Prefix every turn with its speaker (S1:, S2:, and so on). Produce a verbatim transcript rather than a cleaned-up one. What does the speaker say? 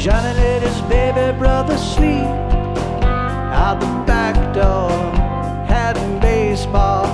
S1: Johnny let his baby brother sleep out the back door, had baseball